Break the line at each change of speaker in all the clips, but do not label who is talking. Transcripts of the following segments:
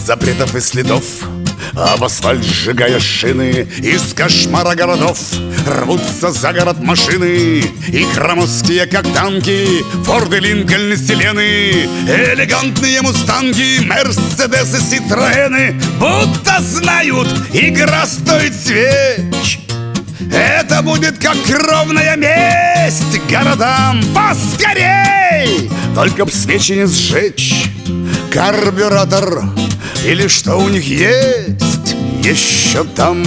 запретов и следов, об асфальт сжигая шины. Из кошмара городов рвутся за город машины, и громоздкие, как танки, Форды, Линкольны, Селены, элегантные мустанги, Мерседесы, Ситроэны. Будто знают, игра стоит свеч. Это будет как кровная месть городам. Поскорей! Только б свечи не сжечь. Карбюратор или что у них есть еще там.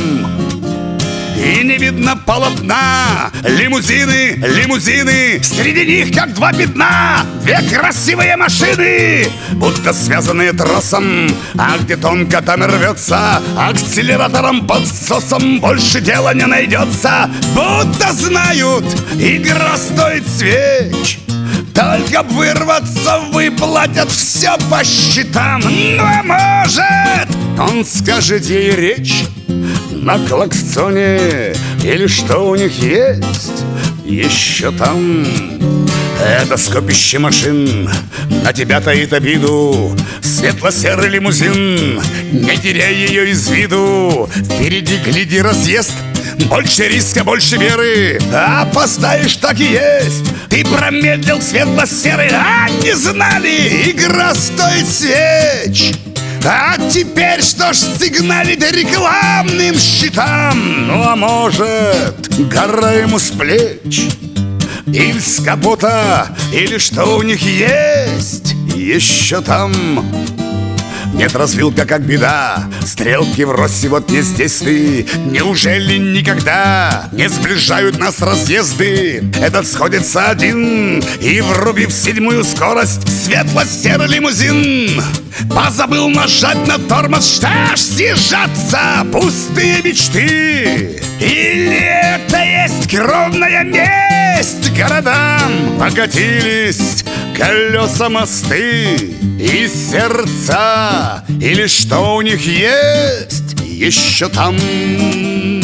И не видно полотна. Лимузины, лимузины, среди них как два пятна. Две красивые машины, будто связанные тросом. А где тонко, там и рвется. Акселератором, подсосом больше дела не найдется. Будто знают, игра стоит свеч. Только б вырваться, выплатят все по счетам. Ну а может, он скажет ей речь на клаксоне или что у них есть еще там. Это скопище машин на тебя таит обиду. Светло-серый лимузин, не теряй ее из виду. Впереди, гляди, разъезд. Больше риска, больше веры. Опоздаешь, так и есть. Ты промедлил, светло-серый. А не знали, игра стоит свеч. А теперь что ж сигналить рекламным щитам? Ну а может, гора ему с плеч или с капота, или что у них есть еще там. Нет, развилка как беда, стрелки врозь, и вот не здесь ты. Неужели никогда не сближают нас разъезды? Этот сходится один и, врубив седьмую скорость, светло-серый лимузин позабыл нажать на тормоз. Что ж съезжаться, пустые мечты? Или это есть кровная месть городам? Покатились колеса, мосты и сердца, или что у них есть еще там.